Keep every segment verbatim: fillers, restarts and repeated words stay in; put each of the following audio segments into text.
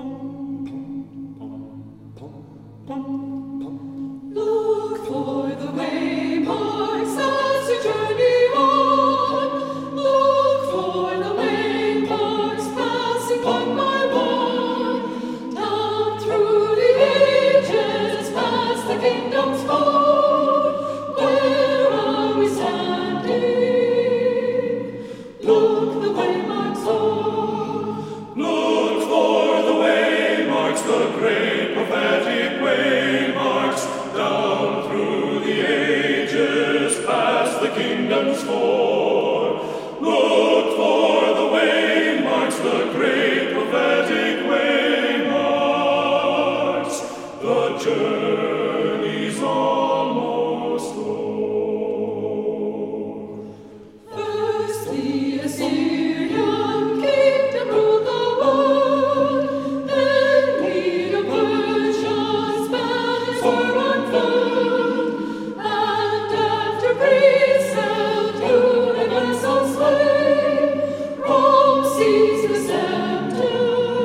Look for the waymarks as you journey on. Look for the waymarks passing one by one. Down through the ages, past the kingdom's fall. Where are we standing? Look the waymarks on. Look for the waymarks, the great prophetic waymarks, down through the ages, past the kingdom's floor. Look for the waymarks, the great prophetic waymarks. The journey's almost o'er. First the Assyrian kingdom ruled the world, then Medo-Persia's banners were unfurled, and after Greece held universal sway, Rome seized the scepter.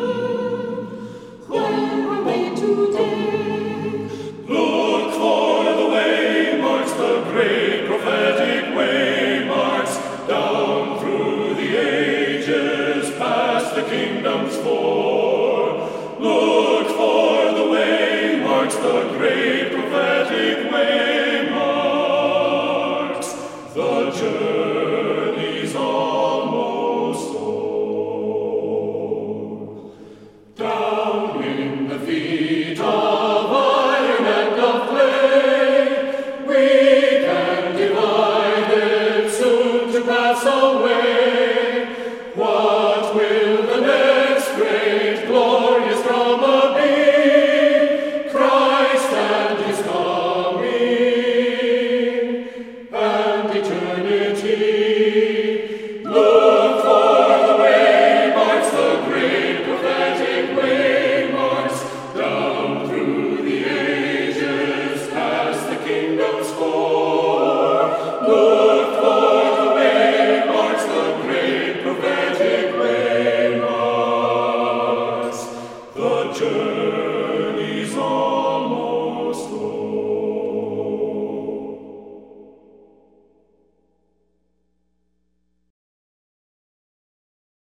Where are we today? Look for the waymarks, the great prophetic waymarks, down through the ages, past the kingdom's floor. Look for the waymarks, the great prophetic waymarks. The journey's almost o'er. Down in the feet of iron and of clay, weak and divided, soon to pass away. What will the next great glorious drama be? Christ and his coming and eternity. Look for the waymarks, the great prophetic waymarks, down through the ages, past the kingdom's floor. Look for the waymarks, the great prophetic waymarks. The journey's on.